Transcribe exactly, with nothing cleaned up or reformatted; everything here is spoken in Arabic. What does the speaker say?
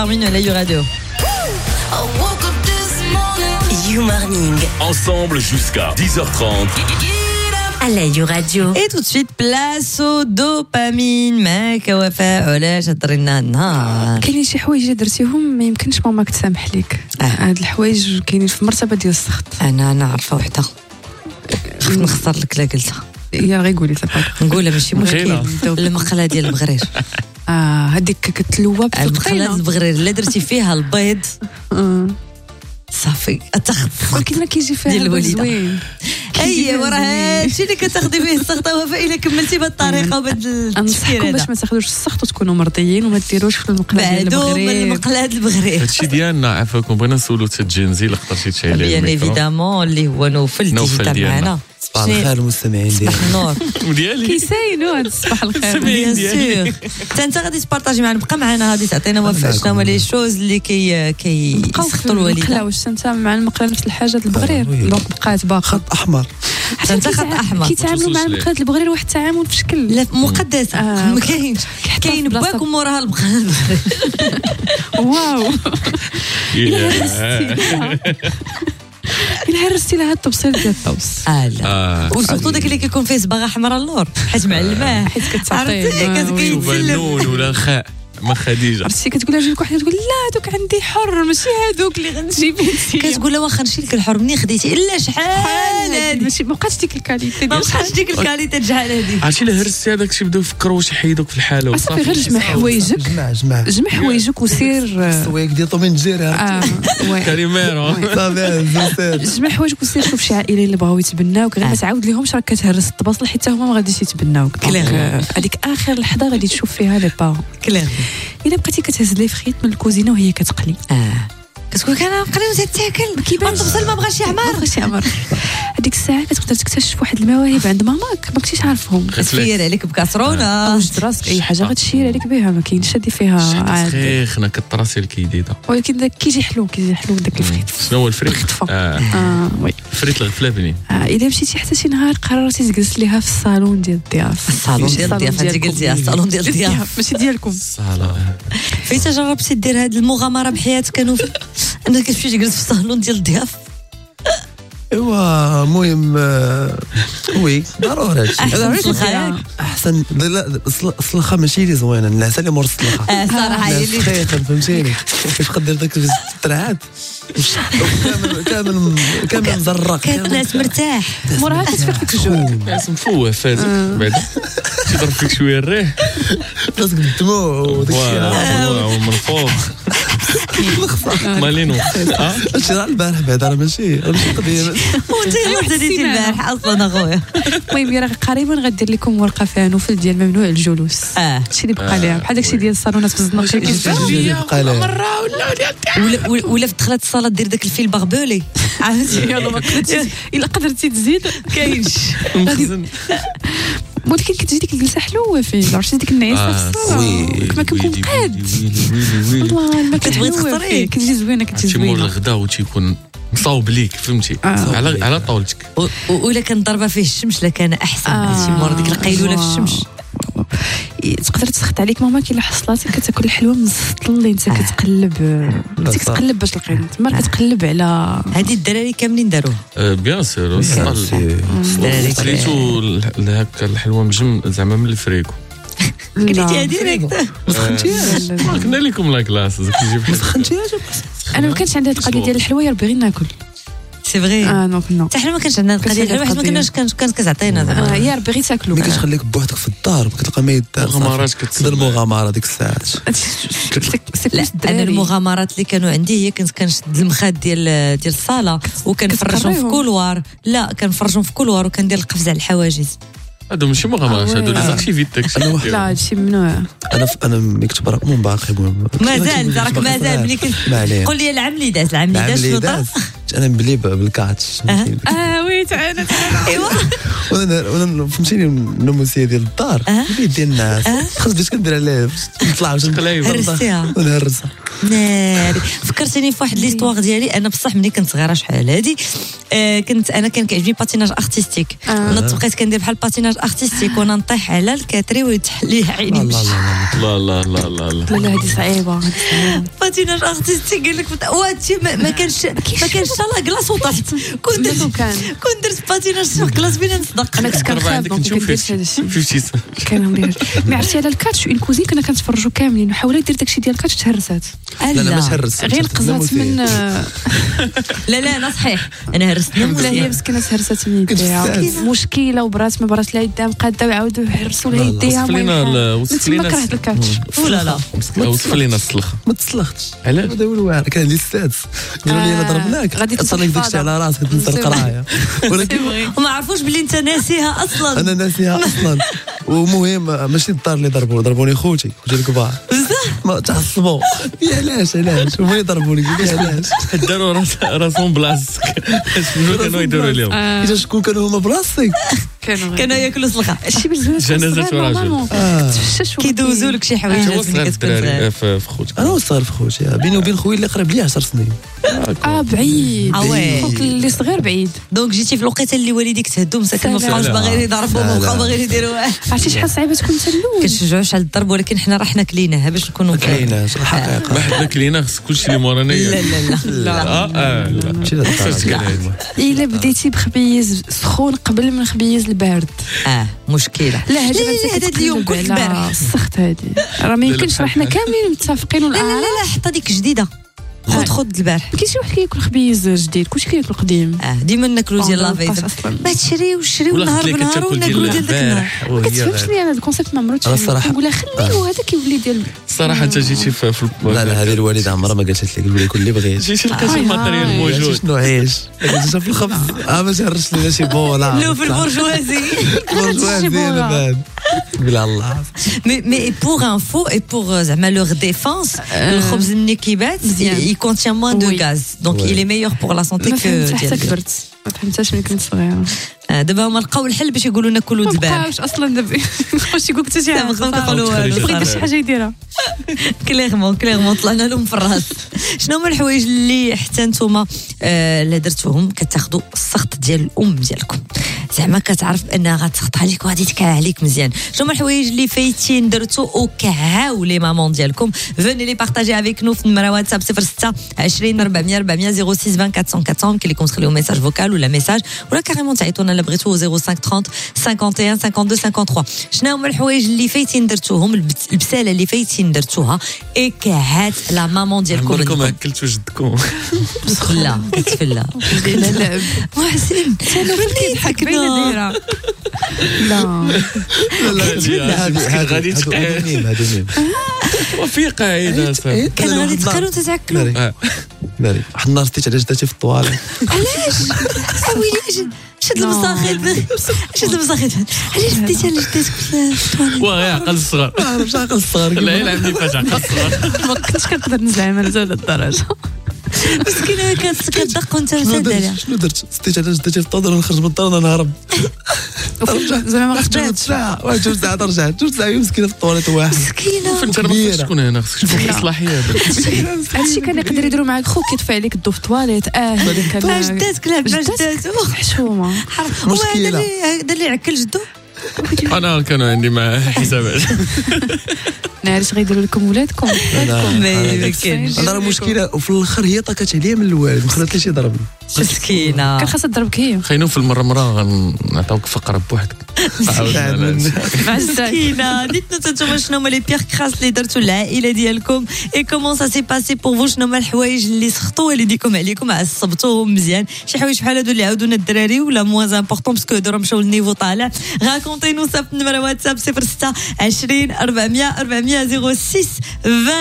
Armin à la radio. You Morning. Ensemble jusqu'à dix heures trente. À la radio. Et tout de suite, place au dopamine. ماك وفاء علاش هضرنا النهار. كاينين شي حوايج درتيهم ما يمكنش ماماك تسامح لك. هاد الحوايج كاينين في مرتبه ديال السخط. انا نعرف وحده خفت نخسر لك لا قلتها. يا غير قولي صافي نقولها ماشي مشكل. المقله ديال البغرير. اه هذيك كتلوب في المقله الطحينه. البغرير اللي درتي فيها البيض صافي تاخذ. ولكن ما كيجي فيها ديال الوليدة. زوين. ايوا راه هادشي اللي كتاخدي به السخطه وفاء الا كملتي بهذه الطريقه وبهذا التفكير انصحكم باش هذا ما تاخذوش السخط وتكونوا مرضيين وما ديروش في المقله ديال بعدو من البغرير. المقله البغرير. هادشي ديالنا عافاكم بغينا نسولو حتى الجنزي اللي قدرتي تشعلي بيان ايفيدامون اللي هو نوفل نوفل ديجيتال ديالنا. معنا. صباح الخير المستمعين صباح ديالنا. النور. وديالي كيساينوا هاد الصباح الخير. بيان سور. حتى انت غادي تبارطاجي معنا بقى معنا غادي تعطينا وفاء شنو هما لي شوز اللي كي كيسخطوا المقله الوالده. واش انت مع المقله نفس الحاجه د البغرير وي. دونك بقات باقا. خط احمر. حتى انت خط احمر. كيتعاملوا مع توصلش المقله البغرير واحد التعامل في شكل لا مقدسه آه، ما كاينش كاين في بلاصة. باك وموراها البقره البغرير. واو. ياه. الا هرستي لها التبصيل ديال الطوس. اه لا آه. وسورتو داك اللي كيكون فيه صباغه حمراء اللور حيت معلماه حيت كتعطيه. عرفتي آه، كت- وي. كيتسلم. وبنون ولا خاء ما خديجه. عرفتي كتقول لها جوج واحد تقول لا دوك عندي حر ماشي هادوك اللي غنجيبي انت. كتقول لها واخا نشري لك الحر منين خديتي الا شحال هادي ماشي ما بقاتش ديك الكاليتي ما ديال بقاش ديك الكاليتي تجعل هادي. عرفتي الا هرستي هذاك شي بداو يفكروا واش يحيدوك في الحاله صافي غير جمع حوايجك جمع جمع جمع حوايجك وسير. السوايق ديال طومين جيرها. اه وي. كريميرو. صافي زوسير. جمع حوايجك وسير شوف شي عائله اللي بغاو يتبناوك غير ما تعاود ليهمش راك كتهرس الطباصل حتى هما ما غاديش يتبناوك. كلير. دونك، آه، هذيك اخر لحظه غادي تشوف فيها لي بارون. كلير. الا بقيتي كتهز لي فخيت من الكوزينه وهي كتقلي اه كتقول لك انا قليل تتاكل ما كيبانش. الطبسل ما بغاش يعمر. بغاش يعمر. هذيك الساعه كتقدر تكتشف واحد المواهب عند ماماك ما كنتيش عارفهم. تفير عليك بكاسرونه وجد راسك اي حاجه غتشير عليك بها ما كاينش هادي فيها عاد. سخيخنا كطراسي الكيديده. ولكن داك كيجي حلو كيجي حلو داك الفخيت. شنو هو الفريت؟ الخطفه. اه اه وي. فريت الغفله بنين. آه، الا مشيتي حتى شي نهار قررتي تجلس ليها في الصالون ديال الضياف. الصالون ديال الضياف انت قلتي الصالون ديال الضياف ماشي ديالكم. الصاله. فايت جربتي دير هذه المغامره بحياتك انه انك كتمشي تجلس في الصالون ديال الضياف. ايوا المهم آه، وي ضروري هادشي. احسن الخيال. احسن لا لا الصل- الصلخه ماشي اللي زوينه النعسه اللي مور الصلخه. اه صراحه هي الناس اللي خفيفة، فهمتيني كيف قدر داك الترعات كامل كامل كامل مزرق كتنعس مرتاح. موراها كتفيق فيك الجو. ناس مفوه فازك بعد تضرب فيك شويه الريح. راسك بالدموع وداك فوالا من فوق مالينو. اه الشيء راه البارح بعد راه ماشي راه ماشي قضيه. وانت اللي زاديتي البارح اصلا اخويا. المهم راه قريبا غدير لكم ورقه فيها نوفل ديال ممنوع الجلوس. اه هادشي اللي بقى ليها بحال داكشي ديال الصالونات في الزنقه. بقى لها مره ولا ولا ولا- ولا في دخلت الصاله دير داك الفيل باربولي عرفتي يلا ما قدرتي الا قدرتي تزيد كاينش. مخزن. ولكن كتجي ديك الجلسه حلوه فين عرفتي ديك النعيسه في الصاله وي. كما كنكون قاد. والله ما كتبغي كتبغي تخسري. كتجي زوينه كتجي تيمور زوينه. الغدا وتيكون مصاوب ليك فهمتي آه. على على طاولتك. و- و- ولا كان ضربه فيه الشمس لا كان احسن. آه. هادشي مور ديك القيلوله في الشمس. تقدر تسخط عليك ماما كي حصلاتك كتاكل الحلوه من السطل اللي انت كتقلب انت كتقلب باش تلقي تما كتقلب على هذه الدراري كاملين داروها. آه، بيان سور الدراري خليتو هكا الحلوه مجم زعما من الفريكو. كليتيها ديريكت. ما كنا لكم لا كلاس كيجيب ما سخنتيهاش. انا ما كانش عندي هاد القضيه ديال الحلوه يا ربي غير ناكل. سي فغي. اه نو نو حتى حنا ما كانش عندنا القضيه ديال واحد ما كناش كانت كانت كتعطينا آه، زعما. يا ربي غير تاكلوا. ملي كتخليك بوحدك في الدار كتلقى ما يدار مغامرات صافي. كتسمع. دير مغامره ديك الساعات. لا انا المغامرات اللي كانوا عندي هي كنت كنشد المخاد ديال ديال الصاله وكنفرجهم في كتقريهم. كولوار. لا كنفرجهم في كولوار وكندير القفز على الحواجز. هادو ماشي مغامرات آه، هادو وي. لي زاكتيفيتي أنا واحد- لا هادشي ممنوع. انا ف... انا ملي كنت برا مو باقي المهم مازال راك مازال ملي ما عليه قول لي العام اللي داز العام اللي العام داز اللي شنو طرا؟ داز انا مبلي بالكاتش. اه وي عاوتاني تعانت ايوا وانا وانا فهمتيني النموذجيه ديال الدار البيت ديال الناس خاص باش كندير عليه نطلع باش هرستيها ونهرسها ناري. فكرتيني في واحد ليستواغ ديالي انا بصح ملي كنت صغيره شحال هادي آه كنت انا كان كيعجبني باتيناج ارتستيك نط بقيت كندير بحال باتيناج ارتستيك وانا نطيح على الكاتري ويتحليه عيني. لا لا لا لا لا لا لا لا هذه صعيبه باتيناج ارتستيك قال لك واتشي ما كانش ما كانش لا كلاص وطحت كنت كنت درت باتيناج سوغ كلاص بين نصدق. انا كنت كنخاف دونك كندير هذا الشيء فهمتي كندير مي عرفتي على الكاتش اون كوزين كنا كنتفرجوا كاملين وحاولت دير داكشي ديال الكاتش تهرسات. لا لا ما تهرست غير قزات من لا لا انا صحيح انا هرست ولا هي مسكينه تهرست من يديها مشكله وبرات ما برات لا يدها قاده وعاودوا يهرسوا لها يديها. وصف لينا وصف لينا كره الكاتش ولا لا وصف لينا السلخه ما تسلختش علاش هذا هو الواعر كان عندي السادس قالوا لي الا ضربناك غادي تصلك داكشي على راسك تنسى القرايه ولكن وما عرفوش بلي انت ناسيها اصلا. انا ناسيها اصلا. ومهم ماشي الدار اللي ضربوني ضربوني خوتي خوتي الكبار ما تعصبوا يا علاش علاش هما يضربوني يا علاش داروا راس راسهم بلاصتك شنو كانوا يديروا لهم اذا شكون كانوا هما براسي كانوا كانوا ياكلوا السلخه شي بالزواج جنازة راجل كيدوزوا لك شي حوايج هو صغير الدراري في خوتك. انا صغير في خوتي بيني وبين خويا اللي قرب لي عشر سنين. اه بعيد آه خوك اللي صغير بعيد دونك جيتي في الوقيته اللي والديك تهدوا مساكن ما سلام. بقاوش باغيين يضربوهم وبقاو باغيين يديروا عرفتي شحال صعيبه تكون انت الاول كنشجعوش على الضرب ولكن حنا راه حنا كليناها باش نكونوا كايناش الحقيقه ما حد كلينا خص كلشي اللي مورانا لا لا لا اه اه لا ماشي هذا فاش كان هادي الا بديتي بخبيز سخون قبل من خبيز البارد اه مشكله. لا هذا هذا اليوم كل البارح السخط هذه راه ما يمكنش راه حنا كاملين متفقين لا ولا لا لا حتى ديك جديده خذ خذ البارح كاين شي واحد كياكل خبيز جديد كلشي كياكل قديم. اه ديما ناكلوا ديال آه، لافيز أصلاً. ما تشريو شريو ولا نهار خليك بنهار تاكل وناكلوا ديال ديال داك النهار. البارح ما وهي كتفهمش لي انا الكونسيبت ما عمرو أنا الصراحة- نقول خليه هذا كيولي ديال الصراحه انت جيتي في في لا لا هذه الوالده عمرها ما قالت لك قولي كل اللي بغيت جيتي لقيت آه، الماتريال آه. موجود شنو عيش جا في الخبز اه ما تهرش لينا شي بولا لو في البورجوازي بورجوازي بعد بلا الله. مي مي بور انفو اي بور زعما لوغ ديفونس الخبز ملي كيبات مزيان. يكونتيان موان دو Oui. غاز دونك Ouais. il est meilleur pour la santé ما que فهمتش حتى ديال كبرت ما فهمتهاش ملي كنت صغيره آه، دابا هما لقاو الحل باش يقولوا ناكلوا ما البارح بقاوش اصلا دابا واش يقول لك حتى شي حاجه ما كنقولوا والو بغيت شي حاجه يديرها كليغمون كليغمون طلعنا لهم في الراس. شنو هما الحوايج اللي حتى نتوما آه، اللي درتوهم كتاخذوا السخط ديال الام ديالكم زعما كتعرف انها غتسخط عليك وغادي تكع عليك مزيان. شنو هما الحوايج اللي فايتين درتو وكعاو لي مامون ديالكم فوني لي بارطاجي افيك نو في نمره واتساب صفر ستة عشرين أربعمية أربعمية صفر ستة عشرين أربعمية أربعمية يمكن لكم تخليو ميساج فوكال ولا ميساج ولا كاريمون تعيطونا الا بغيتو صفر خمسة ثلاثين خمسة وخمسين خمسة اثنين خمسة وخمسين. شنو هما الحوايج اللي فايتين درتوهم البساله اللي فايتين درتوها اي كعات لا مامون ديالكم عمركم اكلتوا جدكم لا كتفلا اللعب محسن انا كيضحك بينا دايره لا لا هذه غادي هذا تقعد ميم هذا ميم وفي قاعده كان غادي تقالوا تتعكلوا ناري ناري واحد النهار ستيت على جدتي في الطواليت علاش ويلي شد المساخيط شد المساخيط علاش ديتي على جدتك في الطواليت واه عقل الصغر ما عرفتش عقل الصغار لا يلعب فاش عقل الصغر ما كنتش كنقدر نزعم على هذه الدرجه مسكينه كانت كتدق وانت شنو مساد درت عليها شنو درت ستيت على جدتي في الطواليت ونخرج من الدار نهرب زعما ما جوج غتبانش ساعة واحد جوج ساعات رجعت جوج ساعات مسكينة في الطواليت واحد مسكينه انت ما خصكش تكون هنا خصك تكون في الصلاحيه هادشي كان يقدر يديروا معاك خوك كيطفي عليك الضو في الطواليت اه هذا كان مع جداتك لعب مع جداتو حشومه مشكلة. هذا اللي عكل جدو انا كانوا عندي مع حسابات ناري اش غيديروا لكم ولادكم ما كاينش انا راه مشكلة وفي الاخر هي طاكات عليا من الوالد ما خلاتليش يضربني مسكينه كان خاصها تضربك هي خاينو في المرمره غنعطيوك فقره بوحدك مسكينه. ديتنا نتوما شنو هما لي بيغ كراس اللي درتوا للعائله ديالكم اي كومون سا سي باسي بور فو شنو هما الحوايج اللي سخطوا والديكم عليكم عصبتوهم مزيان شي حوايج بحال هادو اللي عاودونا الدراري ولا موان امبورطون باسكو هادو راه مشاو للنيفو طالع راكونتي نو صافي نمره واتساب صفر ستة عشرين أربعمية أربعمية صفر ستة